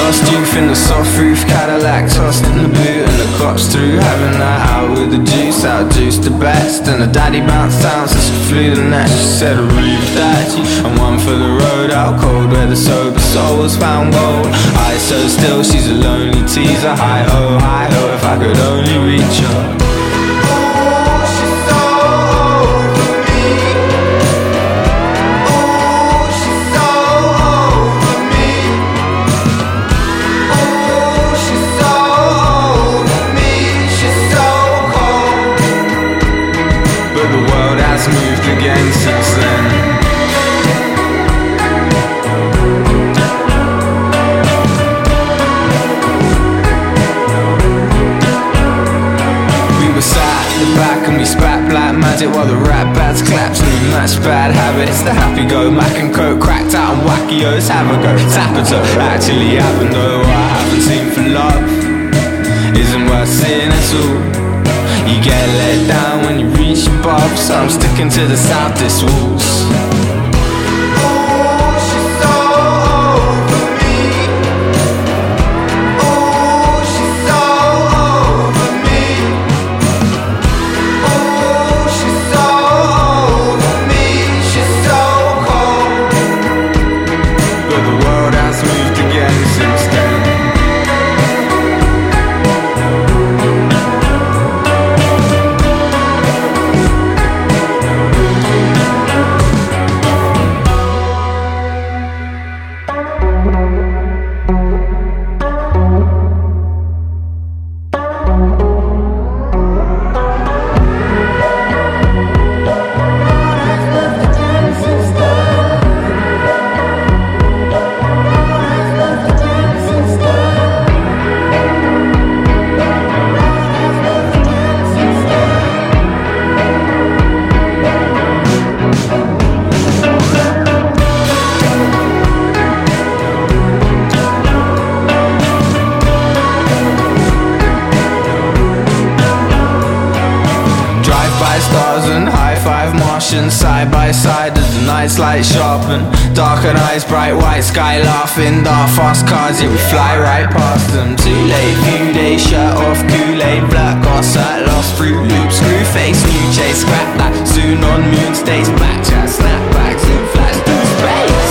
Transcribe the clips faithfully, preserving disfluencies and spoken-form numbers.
lost youth in the soft roof Cadillac, tossed in the boot and the cops through. Having that out with the juice, out juice the best. And the daddy bounced down so she flew the net. She said a reef daddy and one for the road out cold, where the sober soul was found gold. Eyes so still, she's a lonely teaser. Hi ho, hi ho, if I could only reach her. Moved again since then. We were sat at the back and we spat black magic while the rap bats claps and we matched bad habits. The happy go, Mac and Coke cracked out and wacky-os have a go. Tapato actually happened though. I haven't seen for love isn't worth seeing at all. You get let down when you reach your bob, so I'm sticking to the Southeast walls. Stars and high-five Martians side by side as the night's light sharpen. Darkened eyes, bright white sky laughing. Dark fast cars, yeah we fly right past them. Too late, few days, shirt off, Kool-Aid, black or sight lost, Fruit Loop, screw face, new chase, scrap that. Soon on moon stays back, chat, snapbacks and flash through space.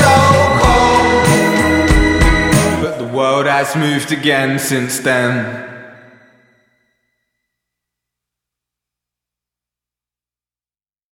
Has moved again since then.